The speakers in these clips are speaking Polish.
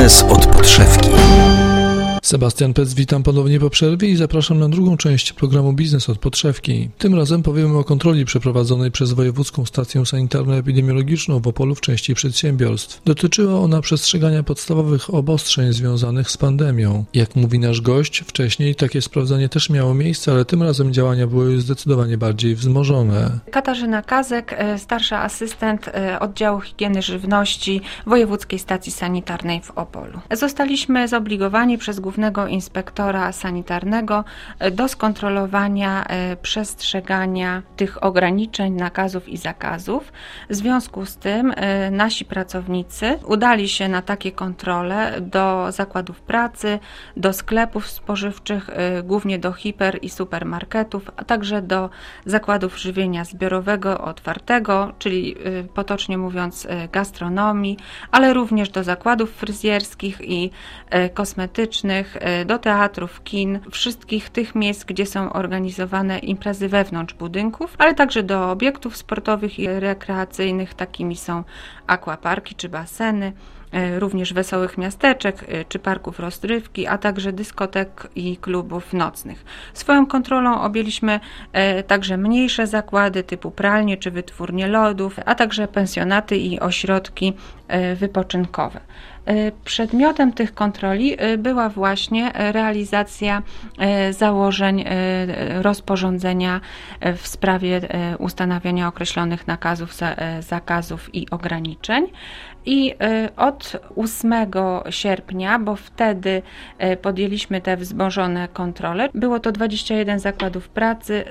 Biznes od podszewki. Sebastian Pec, witam ponownie po przerwie i zapraszam na drugą część programu Biznes od podszewki. Tym razem powiemy o kontroli przeprowadzonej przez Wojewódzką Stację Sanitarno-Epidemiologiczną w Opolu w części przedsiębiorstw. Dotyczyła ona przestrzegania podstawowych obostrzeń związanych z pandemią. Jak mówi nasz gość, wcześniej takie sprawdzanie też miało miejsce, ale tym razem działania były zdecydowanie bardziej wzmożone. Katarzyna Kazek, starsza asystent oddziału higieny żywności Wojewódzkiej Stacji Sanitarnej w Opolu. Zostaliśmy zobligowani przez Głównego Inspektora Sanitarnego do skontrolowania przestrzegania tych ograniczeń, nakazów i zakazów. W związku z tym nasi pracownicy udali się na takie kontrole do zakładów pracy, do sklepów spożywczych, głównie do hiper- i supermarketów, a także do zakładów żywienia zbiorowego, otwartego, czyli potocznie mówiąc gastronomii, ale również do zakładów fryzjerskich i kosmetycznych, do teatrów, kin, wszystkich tych miejsc, gdzie są organizowane imprezy wewnątrz budynków, ale także do obiektów sportowych i rekreacyjnych, takimi są aquaparki czy baseny, również wesołych miasteczek czy parków rozrywki, a także dyskotek i klubów nocnych. Swoją kontrolą objęliśmy także mniejsze zakłady typu pralnie czy wytwórnie lodów, a także pensjonaty i ośrodki wypoczynkowe. Przedmiotem tych kontroli była właśnie realizacja założeń rozporządzenia w sprawie ustanawiania określonych nakazów, zakazów i ograniczeń. I od 8 sierpnia, bo wtedy podjęliśmy te wzmożone kontrole, było to 21 zakładów pracy,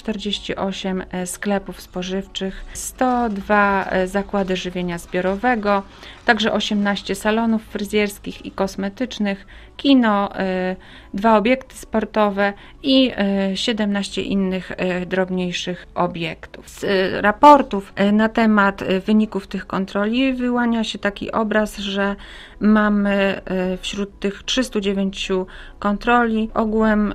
148 sklepów spożywczych, 102 zakłady żywienia zbiorowego, także 18 salonów fryzjerskich i kosmetycznych, kino, 2 obiekty sportowe i 17 innych drobniejszych obiektów. Z raportów na temat wyników tych kontroli wyłania się taki obraz, że mamy wśród tych 309 kontroli ogółem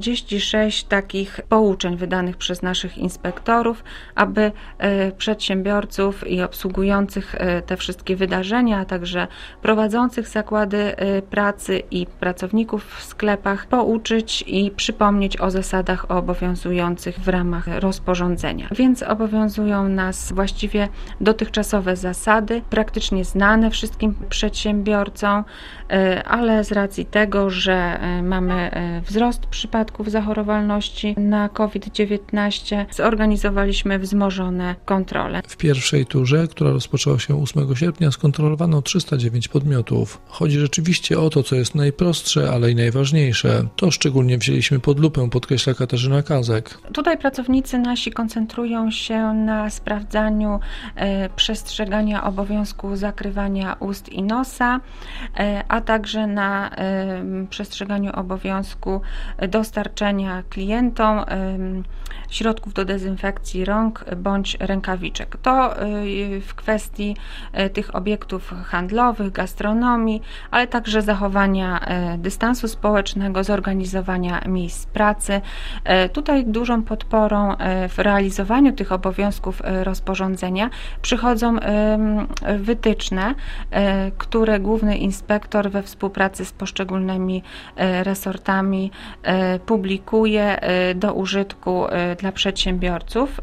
46 takich pouczeń wydanych przez naszych inspektorów, aby przedsiębiorców i obsługujących te wszystkie wydarzenia, a także prowadzących zakłady pracy i pracowników w sklepach pouczyć i przypomnieć o zasadach obowiązujących w ramach rozporządzenia. Więc obowiązują nas właściwie dotychczasowe zasady, praktycznie znane wszystkim przedsiębiorcom, ale z racji tego, że mamy wzrost przypadków zachorowalności na COVID-19, zorganizowaliśmy wzmożone kontrole. W pierwszej turze, która rozpoczęła się 8 sierpnia, skontrolowano 309 podmiotów. Chodzi rzeczywiście o to, co jest najprostsze, ale i najważniejsze. To szczególnie wzięliśmy pod lupę, podkreśla Katarzyna Kazek. Tutaj pracownicy nasi koncentrują się na sprawdzaniu przestrzegania obowiązku zakrywania ust i nosa, a także na przestrzeganiu obowiązku dostarczenia klientom środków do dezynfekcji rąk bądź rękawiczek. To w kwestii tych obiektów handlowych, gastronomii, ale także zachowania dystansu społecznego, zorganizowania miejsc pracy. Tutaj dużą podporą w realizowaniu tych obowiązków rozporządzenia przychodzą wytyczne, które główny inspektor we współpracy z poszczególnymi resortami publikuje do użytku dla przedsiębiorców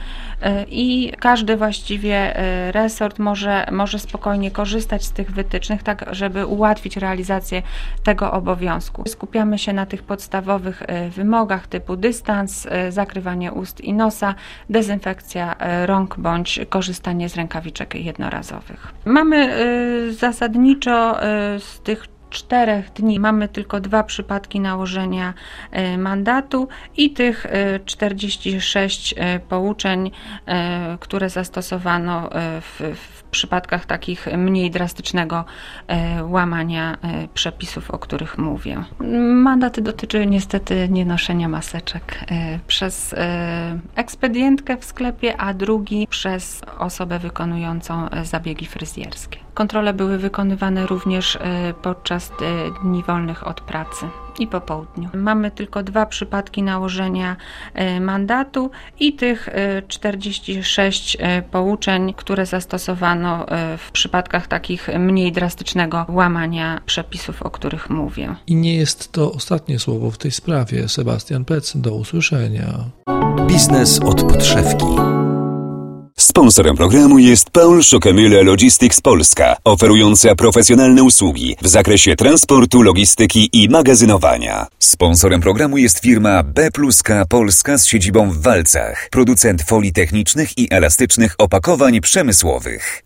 i każdy właściwie resort może spokojnie korzystać z tych wytycznych, tak żeby ułatwić realizację tego obowiązku. Skupiamy się na tych podstawowych wymogach typu dystans, zakrywanie ust i nosa, dezynfekcja rąk bądź korzystanie z rękawiczek jednorazowych. Mamy zasadniczo z tych 4 dni mamy tylko 2 przypadki nałożenia mandatu i tych 46 pouczeń, które zastosowano w przypadkach takich mniej drastycznego łamania przepisów, o których mówię. Mandaty dotyczy niestety nienoszenia maseczek przez ekspedientkę w sklepie, a drugi przez osobę wykonującą zabiegi fryzjerskie. Kontrole były wykonywane również podczas dni wolnych od pracy i po południu. Mamy tylko 2 przypadki nałożenia mandatu i tych 46 pouczeń, które zastosowano w przypadkach takich mniej drastycznego łamania przepisów, o których mówię. I nie jest to ostatnie słowo w tej sprawie. Sebastian Pec, do usłyszenia. Biznes od podszewki. Sponsorem programu jest Paul Schockemühle Logistics Polska, oferująca profesjonalne usługi w zakresie transportu, logistyki i magazynowania. Sponsorem programu jest firma B+K Polska z siedzibą w Walcach, producent folii technicznych i elastycznych opakowań przemysłowych.